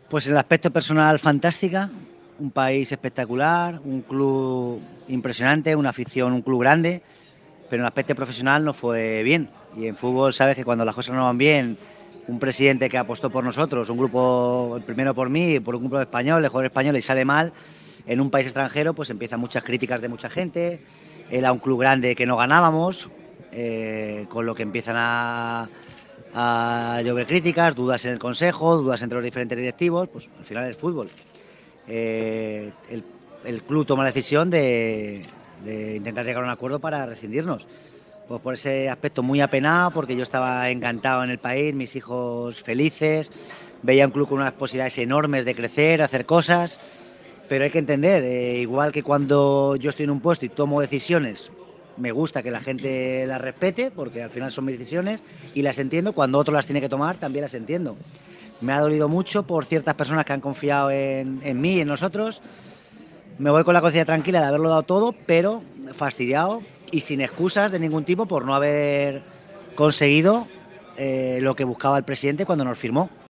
Pues en el aspecto personal, fantástica, un país espectacular, un club impresionante, una afición, un club grande, pero en el aspecto profesional no fue bien. Y en fútbol sabes que cuando las cosas no van bien, un presidente que apostó por nosotros, un grupo, el primero por mí, por un grupo de españoles, jugadores españoles, y sale mal en un país extranjero, pues empiezan muchas críticas de mucha gente. Era un club grande que no ganábamos, con lo que empiezan a llover críticas, dudas en el consejo, dudas entre los diferentes directivos. Pues al final es fútbol. El club toma la decisión de intentar llegar a un acuerdo para rescindirnos. Pues por ese aspecto muy apenado, porque yo estaba encantado en el país, mis hijos felices, veía un club con unas posibilidades enormes de crecer, hacer cosas, pero hay que entender, igual que cuando yo estoy en un puesto y tomo decisiones, me gusta que la gente las respete, porque al final son mis decisiones, y las entiendo, cuando otro las tiene que tomar, también las entiendo. Me ha dolido mucho por ciertas personas que han confiado en mí y en nosotros. Me voy con la conciencia tranquila de haberlo dado todo, pero fastidiado y sin excusas de ningún tipo por no haber conseguido lo que buscaba el presidente cuando nos firmó.